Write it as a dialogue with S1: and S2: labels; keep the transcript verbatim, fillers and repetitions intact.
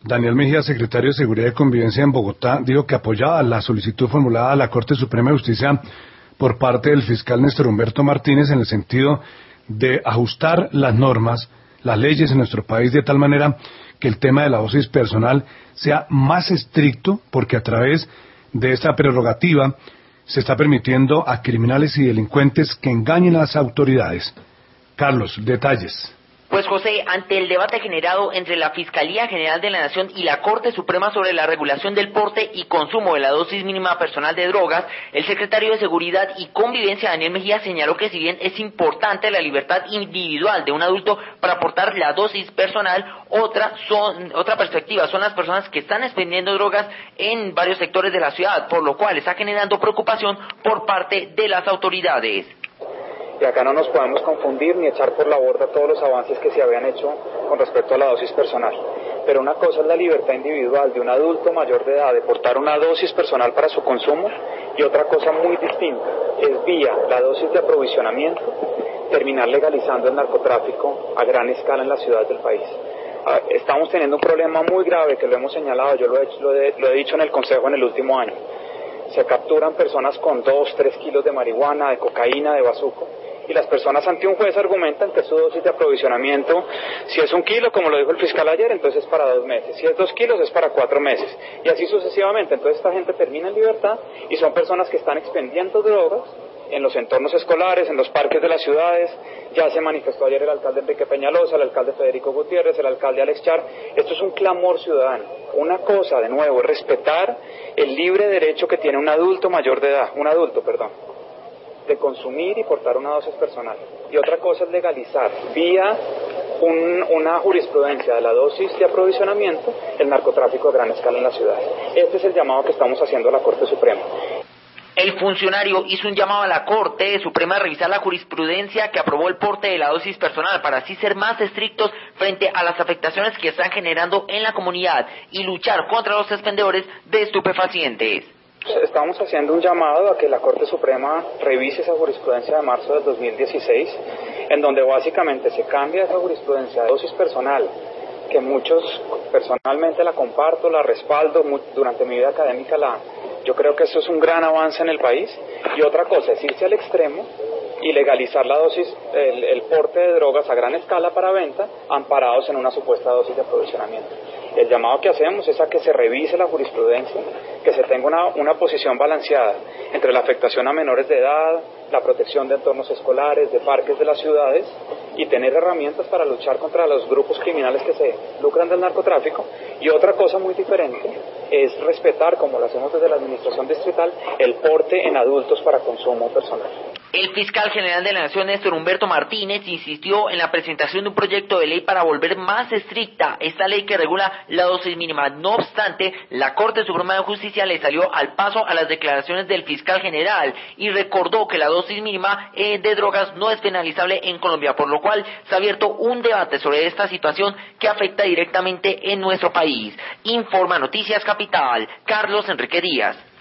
S1: Daniel Mejía, secretario de Seguridad y Convivencia en Bogotá, dijo que apoyaba la solicitud formulada a la Corte Suprema de Justicia por parte del fiscal Néstor Humberto Martínez en el sentido de ajustar las normas, las leyes en nuestro país de tal manera que el tema de la dosis personal sea más estricto, porque a través de esta prerrogativa se está permitiendo a criminales y delincuentes que engañen a las autoridades. Carlos, detalles.
S2: Pues José, ante el debate generado entre la Fiscalía General de la Nación y la Corte Suprema sobre la regulación del porte y consumo de la dosis mínima personal de drogas, el secretario de Seguridad y Convivencia, Daniel Mejía, señaló que si bien es importante la libertad individual de un adulto para aportar la dosis personal, otra, son, otra perspectiva son las personas que están expendiendo drogas en varios sectores de la ciudad, por lo cual está generando preocupación por parte de las autoridades.
S3: Y acá no nos podemos confundir ni echar por la borda todos los avances que se habían hecho con respecto a la dosis personal. Pero una cosa es la libertad individual de un adulto mayor de edad de portar una dosis personal para su consumo, y otra cosa muy distinta es vía la dosis de aprovisionamiento terminar legalizando el narcotráfico a gran escala en las ciudades del país. Estamos teniendo un problema muy grave que lo hemos señalado, yo lo he, lo he, lo he dicho en el Consejo en el último año. Se capturan personas con dos, tres kilos de marihuana, de cocaína, de bazuco, y las personas ante un juez argumentan que su dosis de aprovisionamiento, si es un kilo, como lo dijo el fiscal ayer, entonces es para dos meses, si es dos kilos es para cuatro meses, y así sucesivamente. Entonces esta gente termina en libertad y son personas que están expendiendo drogas en los entornos escolares, en los parques de las ciudades. Ya se manifestó ayer el alcalde Enrique Peñalosa, el alcalde Federico Gutiérrez, el alcalde Alex Char. Esto es un clamor ciudadano. Una cosa, de nuevo, es respetar el libre derecho que tiene un adulto mayor de edad, un adulto, perdón, de consumir y portar una dosis personal. Y otra cosa es legalizar, vía un, una jurisprudencia de la dosis de aprovisionamiento, el narcotráfico a gran escala en la ciudad. Este es el llamado que estamos haciendo a la Corte Suprema.
S2: El funcionario hizo un llamado a la Corte Suprema a revisar la jurisprudencia que aprobó el porte de la dosis personal para así ser más estrictos frente a las afectaciones que están generando en la comunidad y luchar contra los expendedores de estupefacientes.
S3: Estamos haciendo un llamado a que la Corte Suprema revise esa jurisprudencia de marzo del dos mil dieciséis, en donde básicamente se cambia esa jurisprudencia de dosis personal, que muchos personalmente la comparto, la respaldo, durante mi vida académica la yo creo que eso es un gran avance en el país, y otra cosa es irse al extremo y legalizar la dosis, el, el porte de drogas a gran escala para venta, amparados en una supuesta dosis de aprovisionamiento. El llamado que hacemos es a que se revise la jurisprudencia, que se tenga una, una posición balanceada entre la afectación a menores de edad, la protección de entornos escolares, de parques de las ciudades, y tener herramientas para luchar contra los grupos criminales que se lucran del narcotráfico. Y otra cosa muy diferente es respetar, como lo hacemos desde la administración distrital, el porte en adultos para consumo personal.
S2: El fiscal general de la Nación, Néstor Humberto Martínez, insistió en la presentación de un proyecto de ley para volver más estricta esta ley que regula la dosis mínima. No obstante, la Corte Suprema de Justicia le salió al paso a las declaraciones del fiscal general y recordó que la dosis mínima eh, de drogas no es penalizable en Colombia, por lo cual se ha abierto un debate sobre esta situación que afecta directamente en nuestro país. Informa Noticias Capital, Carlos Enrique Díaz.